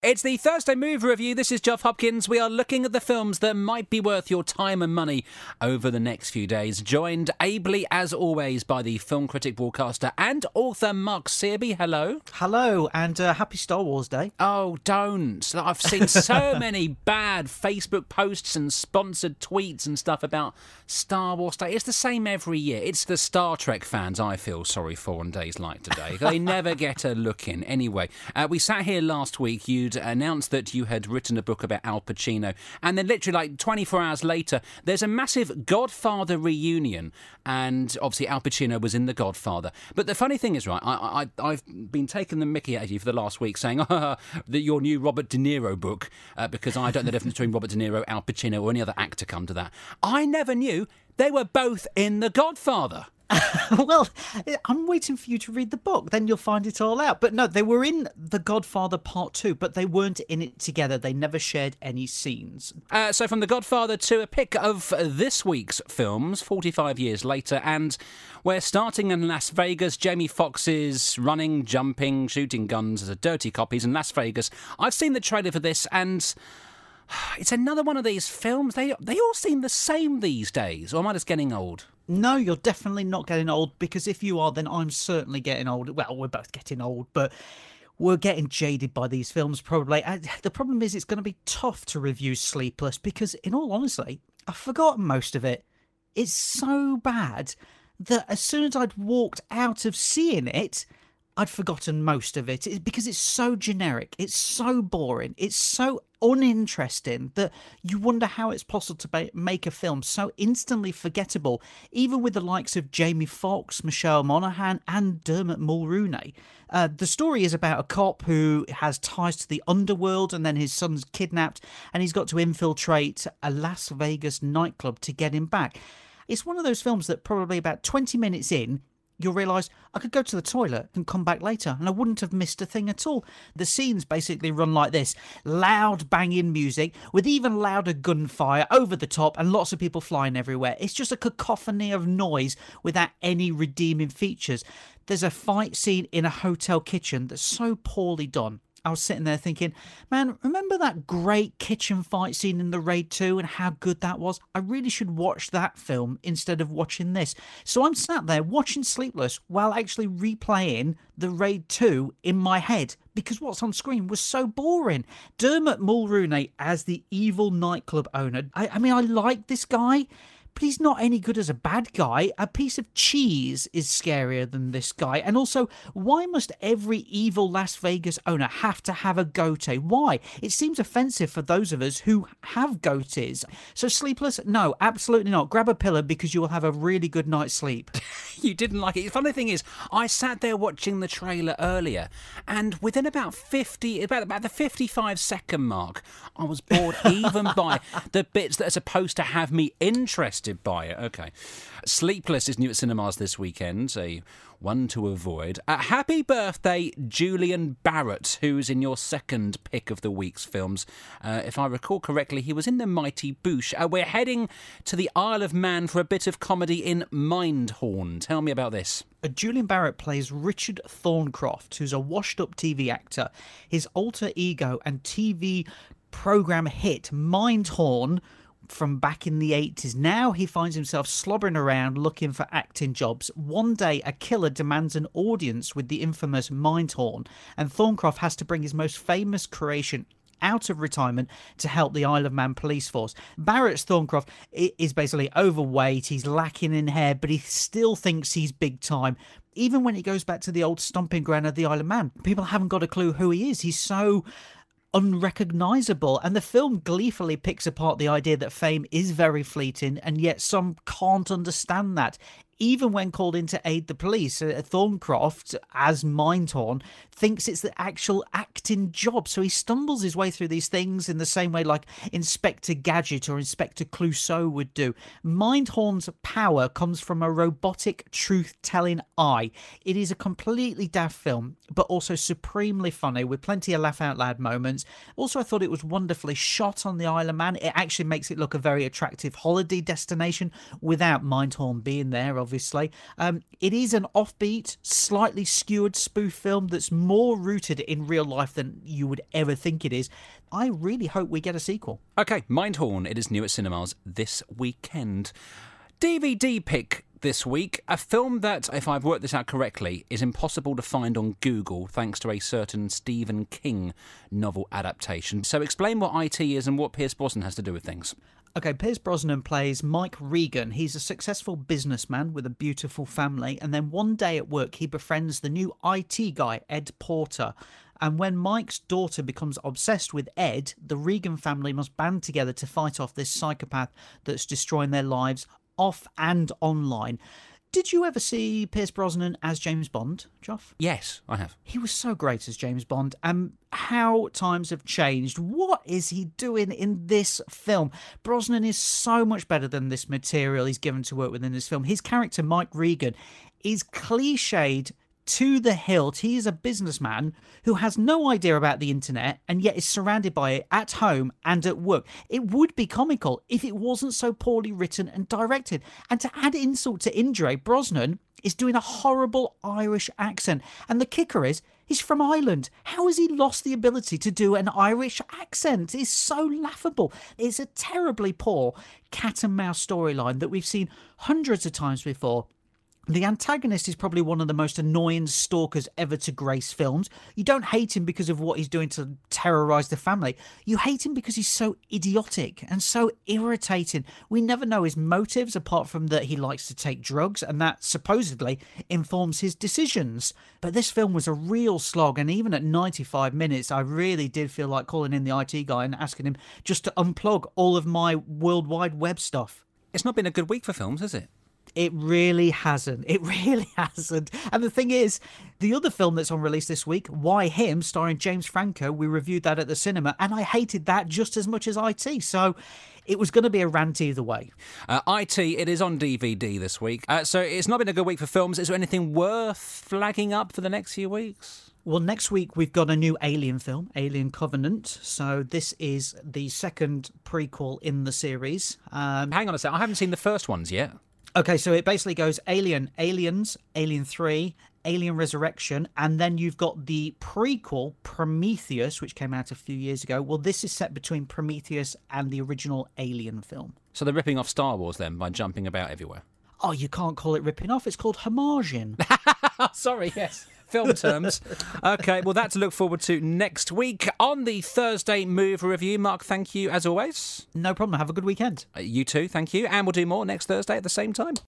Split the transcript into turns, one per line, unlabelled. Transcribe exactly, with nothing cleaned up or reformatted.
It's the Thursday Movie Review. This is Geoff Hopkins. We are looking at the films that might be worth your time and money over the next few days. Joined ably, as always, by the film critic, broadcaster and author Mark Searby. Hello.
Hello, and uh, happy Star Wars Day.
Oh, don't. I've seen so many bad Facebook posts and sponsored tweets and stuff about Star Wars Day. It's the same every year. It's the Star Trek fans I feel sorry for on days like today. They never get a look in. Anyway, uh, we sat here last week. You'd announced that you had written a book about Al Pacino, and then literally like twenty-four hours later there's a massive Godfather reunion, and obviously Al Pacino was in The Godfather. But the funny thing is, right, I, I, I've been taking the mickey out of you for the last week saying oh, that your new Robert De Niro book, uh, because I don't know the difference between Robert De Niro, Al Pacino or any other actor come to that. I never knew they were both in The Godfather.
Well, I'm waiting for you to read the book, then you'll find it all out. But no, they were in The Godfather Part two, but they weren't in it together. They never shared any scenes.
Uh, so from The Godfather to a pick of this week's films, forty-five years later, and we're starting in Las Vegas. Jamie Foxx is running, jumping, shooting guns as a dirty cop. He's in Las Vegas. I've seen the trailer for this, and it's another one of these films. They, they all seem the same these days, or am I just getting old?
No, you're definitely not getting old, because if you are, then I'm certainly getting old. Well, we're both getting old, but we're getting jaded by these films, probably. And the problem is it's going to be tough to review Sleepless, because, in all honesty, I've forgotten most of it. It's so bad that as soon as I'd walked out of seeing it, I'd forgotten most of it. It because it's so generic, it's so boring, it's so uninteresting that you wonder how it's possible to make a film so instantly forgettable, even with the likes of Jamie Foxx, Michelle Monaghan and Dermot Mulroney. Uh, the story is about a cop who has ties to the underworld, and then his son's kidnapped and he's got to infiltrate a Las Vegas nightclub to get him back. It's one of those films that probably about twenty minutes in, you'll realise I could go to the toilet and come back later and I wouldn't have missed a thing at all. The scenes basically run like this: loud banging music with even louder gunfire over the top and lots of people flying everywhere. It's just a cacophony of noise without any redeeming features. There's a fight scene in a hotel kitchen that's so poorly done. I was sitting there thinking, man, remember that great kitchen fight scene in The Raid two and how good that was? I really should watch that film instead of watching this. So I'm sat there watching Sleepless while actually replaying The Raid two in my head, because what's on screen was so boring. Dermot Mulroney as the evil nightclub owner. I, I mean, I like this guy, but he's not any good as a bad guy. A piece of cheese is scarier than this guy. And also, why must every evil Las Vegas owner have to have a goatee? Why? It seems offensive for those of us who have goatees. So Sleepless? No, absolutely not. Grab a pillow because you will have a really good night's sleep.
You didn't like it. The funny thing is, I sat there watching the trailer earlier, and within about fifty, about, about the fifty-five second mark, I was bored even by the bits that are supposed to have me interested by it. Okay. Sleepless is new at cinemas this weekend, a one to avoid. Uh, happy birthday, Julian Barratt, who's in your second pick of the week's films. Uh, if I recall correctly, he was in The Mighty Boosh. Uh, we're heading to the Isle of Man for a bit of comedy in Mindhorn. Tell me about this.
Uh, Julian Barratt plays Richard Thorncroft, who's a washed-up T V actor. His alter ego and T V programme hit Mindhorn from back in the eighties. Now he finds himself slobbering around looking for acting jobs. One day a killer demands an audience with the infamous Mindhorn, and Thorncroft has to bring his most famous creation out of retirement to help the Isle of Man police force. Barratt's Thorncroft is basically overweight, he's lacking in hair, but he still thinks he's big time. Even when he goes back to the old stomping ground of the Isle of Man, people haven't got a clue who he is. He's so unrecognisable, and the film gleefully picks apart the idea that fame is very fleeting, and yet some can't understand that. Even when called in to aid the police, uh, Thorncroft, as Mindhorn, thinks it's the actual acting job. So he stumbles his way through these things in the same way like Inspector Gadget or Inspector Clouseau would do. Mindhorn's power comes from a robotic truth-telling eye. It is a completely daft film, but also supremely funny, with plenty of laugh-out-loud moments. Also, I thought it was wonderfully shot on the Isle of Man. It actually makes it look a very attractive holiday destination without Mindhorn being there, obviously. obviously. Um, it is an offbeat, slightly skewered spoof film that's more rooted in real life than you would ever think it is. I really hope we get a sequel.
OK, Mindhorn. It is new at cinemas this weekend. D V D pick this week, a film that, if I've worked this out correctly, is impossible to find on Google thanks to a certain Stephen King novel adaptation. So explain what I T is and what Pierce Brosnan has to do with things.
Okay, Pierce Brosnan plays Mike Regan. He's a successful businessman with a beautiful family, and then one day at work he befriends the new I T guy, Ed Porter. And when Mike's daughter becomes obsessed with Ed, the Regan family must band together to fight off this psychopath that's destroying their lives off and online. Did you ever see Pierce Brosnan as James Bond, Joff?
Yes, I have.
He was so great as James Bond. And how times have changed. What is he doing in this film? Brosnan is so much better than this material he's given to work with in this film. His character, Mike Regan, is cliched to the hilt. He is a businessman who has no idea about the internet and yet is surrounded by it at home and at work. It would be comical if it wasn't so poorly written and directed. And to add insult to injury, Brosnan is doing a horrible Irish accent. And the kicker is, he's from Ireland. How has he lost the ability to do an Irish accent? It's so laughable. It's a terribly poor cat and mouse storyline that we've seen hundreds of times before. The antagonist is probably one of the most annoying stalkers ever to grace films. You don't hate him because of what he's doing to terrorise the family. You hate him because he's so idiotic and so irritating. We never know his motives apart from that he likes to take drugs, and that supposedly informs his decisions. But this film was a real slog, and even at ninety-five minutes, I really did feel like calling in the I T guy and asking him just to unplug all of my World Wide Web stuff.
It's not been a good week for films, has it?
It really hasn't. It really hasn't. And the thing is, the other film that's on release this week, Why Him, starring James Franco, we reviewed that at the cinema, and I hated that just as much as I T. So it was going to be a rant either way.
Uh, I T, it is on D V D this week. Uh, so it's not been a good week for films. Is there anything worth flagging up for the next few weeks?
Well, next week we've got a new Alien film, Alien Covenant. So this is the second prequel in the series. Um,
Hang on a sec. I haven't seen the first ones yet.
Okay, so it basically goes Alien, Aliens, Alien three, Alien Resurrection, and then you've got the prequel, Prometheus, which came out a few years ago. Well, this is set between Prometheus and the original Alien film.
So they're ripping off Star Wars then by jumping about everywhere?
Oh, you can't call it ripping off. It's called homaging.
Sorry, yes. Film terms. Okay, well, that to look forward to next week on the Thursday Movie Review. Mark, thank you as always.
No problem. Have a good weekend.
Uh, you too, thank you. And we'll do more next Thursday at the same time.